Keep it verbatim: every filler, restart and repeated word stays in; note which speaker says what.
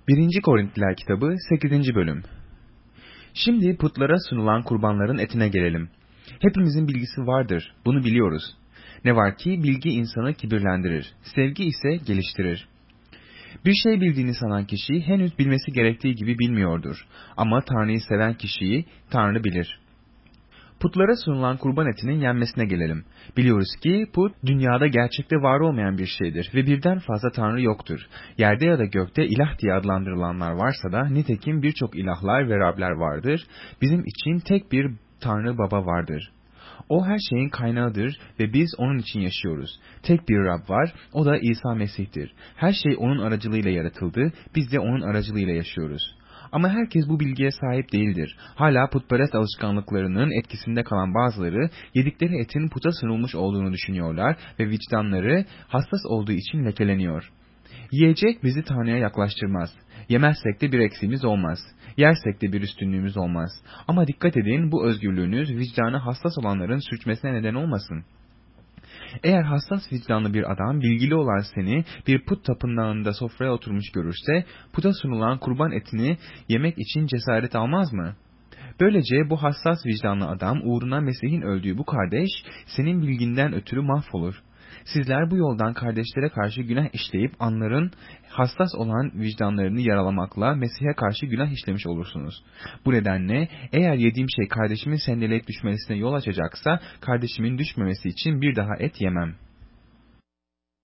Speaker 1: birinci Korintliler kitabı sekizinci bölüm. Şimdi putlara sunulan kurbanların etine gelelim. Hepimizin bilgisi vardır, bunu biliyoruz. Ne var ki bilgi insanı kibirlendirir, sevgi ise geliştirir. Bir şey bildiğini sanan kişi henüz bilmesi gerektiği gibi bilmiyordur. Ama Tanrı'yı seven kişiyi Tanrı bilir. Putlara sunulan kurban etinin yenmesine gelelim. Biliyoruz ki put dünyada gerçekte var olmayan bir şeydir ve birden fazla tanrı yoktur. Yerde ya da gökte ilah diye adlandırılanlar varsa da nitekim birçok ilahlar ve Rabler vardır. Bizim için tek bir Tanrı Baba vardır. O her şeyin kaynağıdır ve biz onun için yaşıyoruz. Tek bir Rab var, o da İsa Mesih'tir. Her şey onun aracılığıyla yaratıldı, biz de onun aracılığıyla yaşıyoruz. Ama herkes bu bilgiye sahip değildir. Hala putperest alışkanlıklarının etkisinde kalan bazıları yedikleri etin puta sunulmuş olduğunu düşünüyorlar ve vicdanları hassas olduğu için lekeleniyor. Yiyecek bizi Tanrı'ya yaklaştırmaz. Yemezsek de bir eksiğimiz olmaz. Yersek de bir üstünlüğümüz olmaz. Ama dikkat edin, bu özgürlüğünüz vicdanı hassas olanların sürçmesine neden olmasın. Eğer hassas vicdanlı bir adam bilgili olan seni bir put tapınağında sofraya oturmuş görürse, puta sunulan kurban etini yemek için cesaret almaz mı? Böylece bu hassas vicdanlı adam uğruna Mesih'in öldüğü bu kardeş senin bilginden ötürü mahvolur. Sizler bu yoldan kardeşlere karşı günah işleyip anların hassas olan vicdanlarını yaralamakla Mesih'e karşı günah işlemiş olursunuz. Bu nedenle eğer yediğim şey kardeşimin sendeleyip düşmesine yol açacaksa kardeşimin düşmemesi için bir daha et yemem.